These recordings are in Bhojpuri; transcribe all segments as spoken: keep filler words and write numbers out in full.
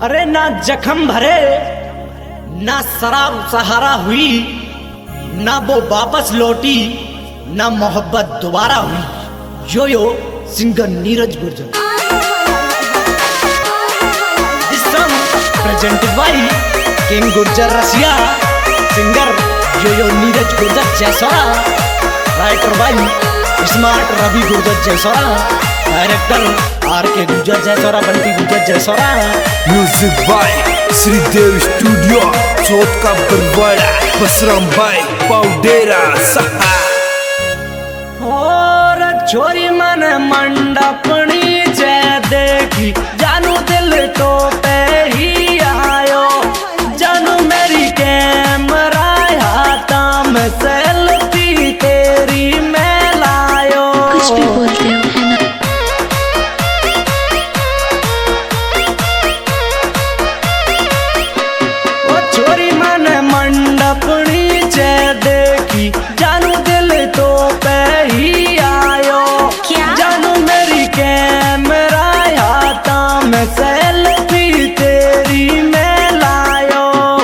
अरे ना जख्म भरे ना शराब सहारा हुई, ना वो वापस लौटी, ना मोहब्बत दोबारा हुई। Yo yo singer Neeraj Gurjar. This song presented by king Gurjar Rasiya, singer yo yo Neeraj Gurjar Jaisora, writer by smart Ravi Gurjar Jaisora, director R K Gurjar Jaisora, Bunty Gurjar Jaisora. Music by Shridev studio, Chauth का बरवाड़ा, बसराम भाई पाउडेरा सहा। और छोरी मन मंडपनी जय देखी, जानू दिल तो पे ही आयो, जानू मेरी कैमरा हाथा में सेल्फी तेरी मैं लायो। कुछ भी बोलते हो है ना। ओ छोरी मन मंडपनी जय देखी, जानू दिल तो पे ही आयो, क्या? जानू मेरी कैमरा हाथा में सेल्फी तेरी मैं लायो।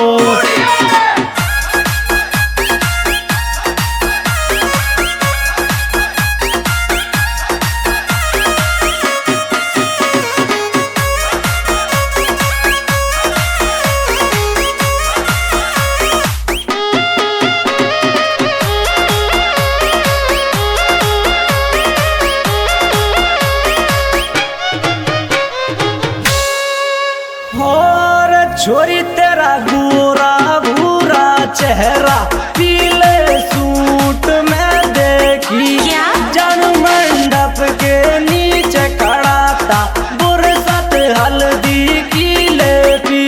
और छोरी तेरा गोरा भूरा चेहरा पीले सूट में देखी, क्या? जानू मंडप के नीचे खड़ा था बुरसत हल्दी की लेपी।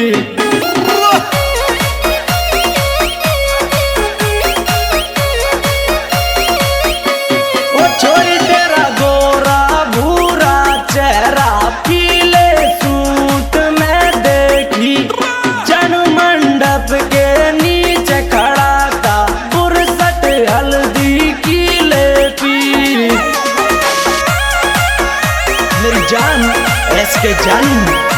ओ छोरी तेरा गोरा भूरा चेहरा पीले सूट में देखी, जानू मंडप के नीचे खड़ा था बुरसट हल्दी की लेपी। मेरी जान ऐसे जान,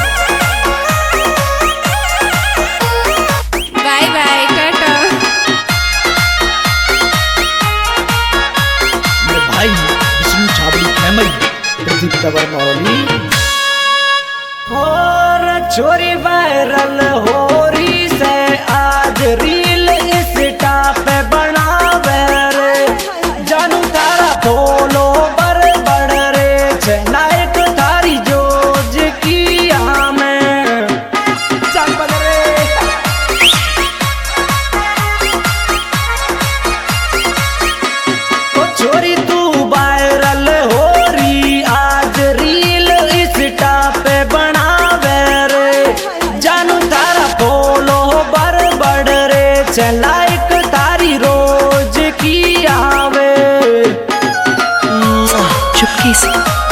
बाय बाय टाटा। मेरे भाई विष्णु छाबड़ी फैमिली, प्रदीप तवर मौली। और छोरी वायरल हो रही से आज रील इंस्टा पे बनावे रे, जानू तारा फॉलो बर बढ़ रे छे, लाइक थारी जोज किया में चल बन रे। ओ छोरी तू वायरल हो रही आज रील इंस्टा पे बनावे रे, जानू तारा फॉलो बर बढ़ रे छे, लाइक तारी रोज की आवे। चुपके से।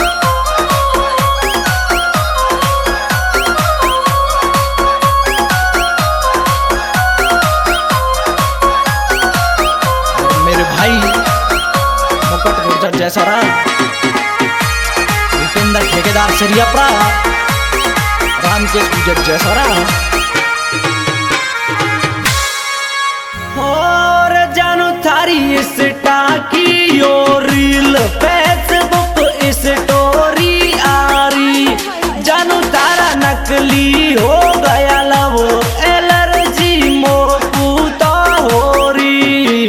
मेरे भाई मुकुट गुर्जर जयसोरा, भूपेंद्र ठेकेदार सरियापरा, रामकेश गुर्जर जयसोरा। और जानू थारी इंस्टा की यो रील फेसबुक स्टोरी आ रही, जानू तारा नकली हो गया लव एलर्जी मोकू तो हो रही।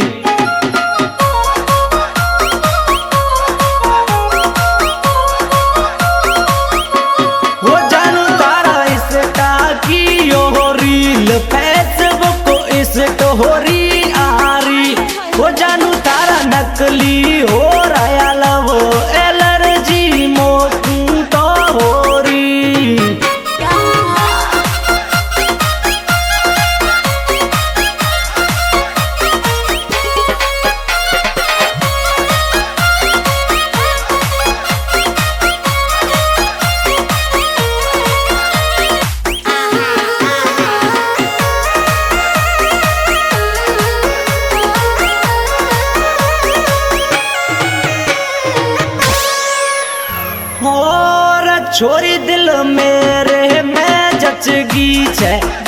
वो जानू तारा इंस्टा की यो रील फेसबुक स्टोरी आ रही, वो जानू तारा नकली हो रहा लव एलर्जी मोकू तो हो रही। छोरी दिल मेरे मैं जग नच गी छे